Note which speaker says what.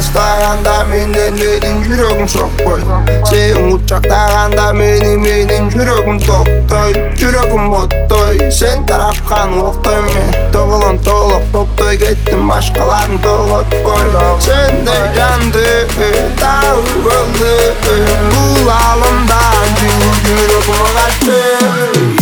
Speaker 1: Bastaganda menin жүрөгүм сокпой. Сен учактаганда менин жүрөгүм токтой. Жүрөгүм оттой, сен тараткан октой. Мен тоголон толук топтой кеттим, башкаларын тоготпой. Сендей жанды табып өлдү, бул алымдан жүрөгүм качты.